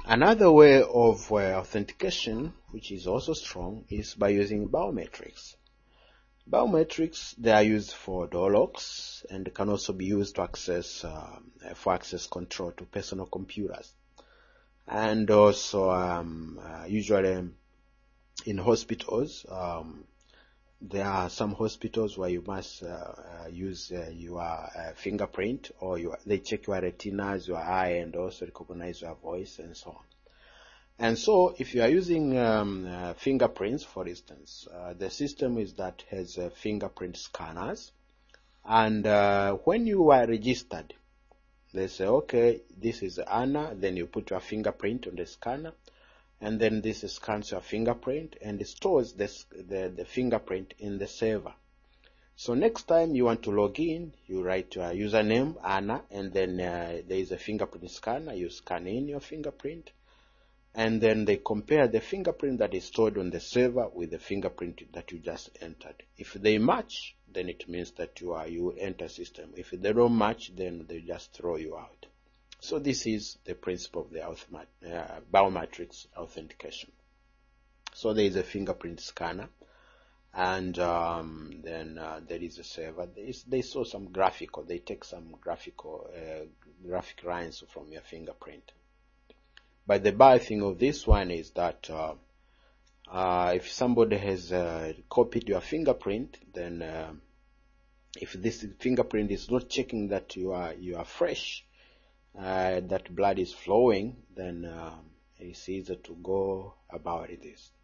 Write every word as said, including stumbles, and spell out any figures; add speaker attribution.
Speaker 1: Another way of uh, authentication, which is also strong, is by using biometrics. Biometrics, they are used for door locks and can also be used to access um, for access control to personal computers. And also um, uh, usually in hospitals, um, there are some hospitals where you must uh, uh, use uh, your uh, fingerprint, or your, they check your retinas, your eye, and also recognize your voice and so on. And so if you are using um, uh, fingerprints, for instance, uh, the system is that has uh, fingerprint scanners. And uh, when you are registered, they say, okay, this is Anna, then you put your fingerprint on the scanner, and then this scans your fingerprint and it stores this, the, the fingerprint in the server. So next time you want to log in, you write your username, Anna, and then uh, there is a fingerprint scanner, you scan in your fingerprint, and then they compare the fingerprint that is stored on the server with the fingerprint that you just entered. If they match, then it means that you are you enter system. If they don't match, then they just throw you out. So this is the principle of the uh, biometrics authentication. So there is a fingerprint scanner, and um, then uh, there is a server. They, they saw some graphical. They take some graphical uh, graphic lines from your fingerprint. But the bad thing of this one is that uh, uh, if somebody has uh, copied your fingerprint, then uh, if this fingerprint is not checking that you are you are fresh, uh, that blood is flowing, then uh, it's easier to go about this.